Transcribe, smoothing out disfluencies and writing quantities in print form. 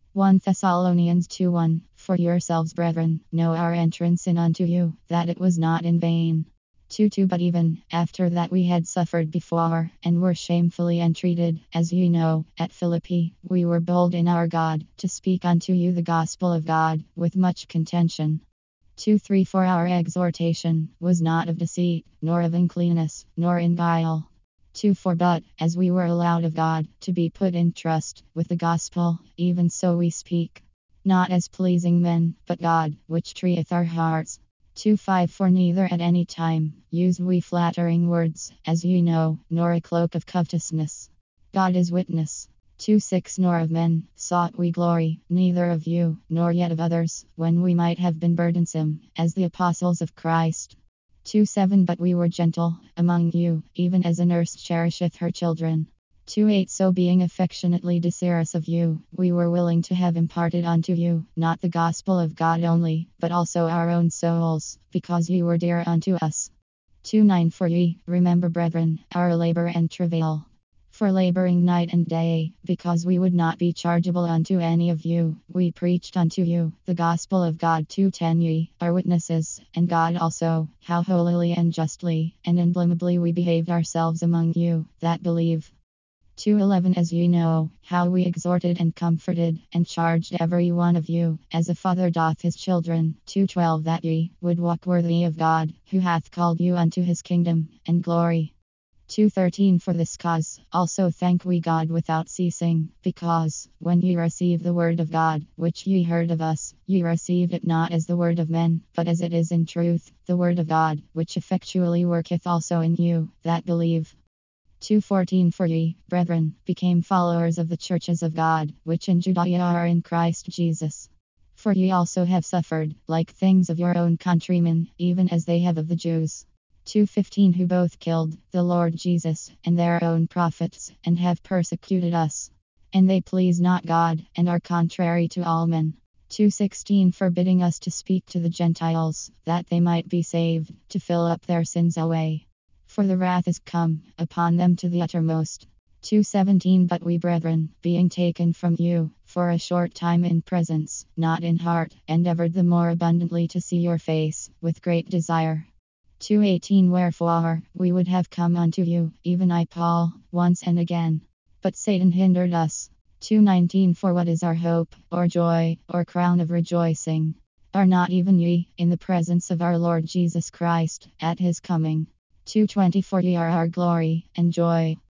1 Thessalonians 2:1. For yourselves, brethren, know our entrance in unto you, that it was not in vain. 2:2. But even after that we had suffered before, and were shamefully entreated, as ye know, at Philippi, we were bold in our God, to speak unto you the gospel of God, with much contention. 2:3. For our exhortation was not of deceit, nor of uncleanness, nor in guile. 2:4. But, as we were allowed of God to be put in trust with the gospel, even so we speak, not as pleasing men, but God, which trieth our hearts. 2:5. For neither at any time use we flattering words, as ye know, nor a cloak of covetousness. God is witness. 2:6. Nor of men sought we glory, neither of you, nor yet of others, when we might have been burdensome, as the apostles of Christ. 2:7. But we were gentle among you, even as a nurse cherisheth her children. 2:8. So being affectionately desirous of you, we were willing to have imparted unto you, not the gospel of God only, but also our own souls, because ye were dear unto us. 2:9. For ye, remember, brethren, our labor and travail. For laboring night and day, because we would not be chargeable unto any of you, we preached unto you the gospel of God. 2:10. Ye are witnesses, and God also, how holily and justly and unblameably we behaved ourselves among you that believe. 2:11. As ye know, how we exhorted and comforted and charged every one of you, as a father doth his children. 2:12. That ye would walk worthy of God, who hath called you unto his kingdom and glory. 2:13. For this cause also thank we God without ceasing, because, when ye received the word of God, which ye heard of us, ye received it not as the word of men, but as it is in truth, the word of God, which effectually worketh also in you that believe. 2:14. For ye, brethren, became followers of the churches of God, which in Judea are in Christ Jesus. For ye also have suffered, like things of your own countrymen, even as they have of the Jews. 2:15. Who both killed the Lord Jesus and their own prophets, and have persecuted us. And they please not God, and are contrary to all men. 2:16. Forbidding us to speak to the Gentiles, that they might be saved, to fill up their sins away. For the wrath is come upon them to the uttermost. 2:17. But we, brethren, being taken from you for a short time in presence, not in heart, endeavored the more abundantly to see your face, with great desire. 2:18. Wherefore we would have come unto you, even I Paul, once and again. But Satan hindered us. 2:19. For what is our hope, or joy, or crown of rejoicing? Are not even ye in the presence of our Lord Jesus Christ, at his coming? 2:20. For ye are our glory and joy.